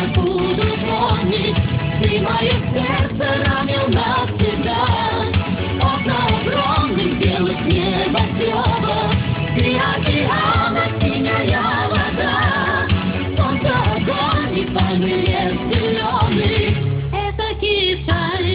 буду помнить. Ты мое сердце ранил навсегда. Окна огромных белых небоскребов, ты океана, синяя вода, солнце, огонь и пальмы, лес зеленый — это Китай.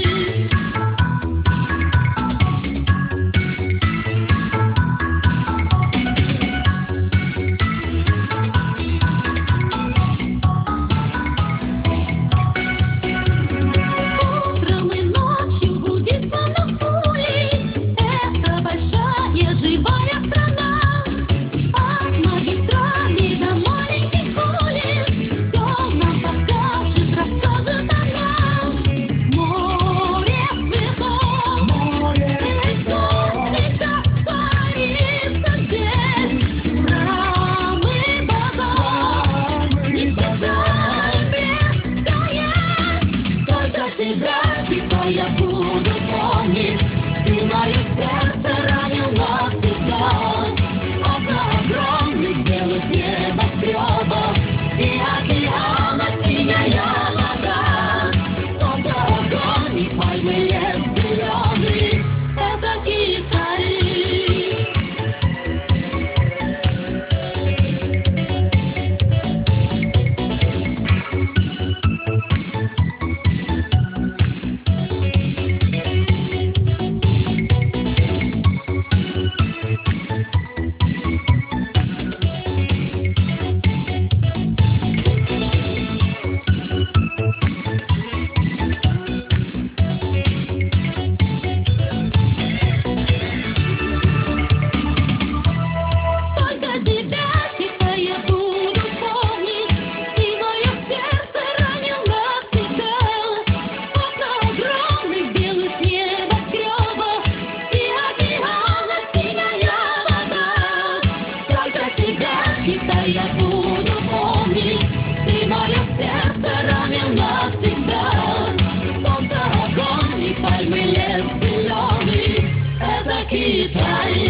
Живая страна, от магистрали до маленьких улиц, все нам покажет, расскажет она. Море цветов, лесов, цветах творится здесь. Храмы, базар, не специально стоять. Только тебя, Китай, я буду помнить. Ты мое сердце ранил навсегда. Окна огромных белых небоскребов, и океана, синяя вода, солнце, огонь и пальмы, лес зеленый — это Китай. Китай, я буду помнить. Ты мое сердце ранил навсегда. Солнце, огонь и пальмы, лес зеленый — это Китай.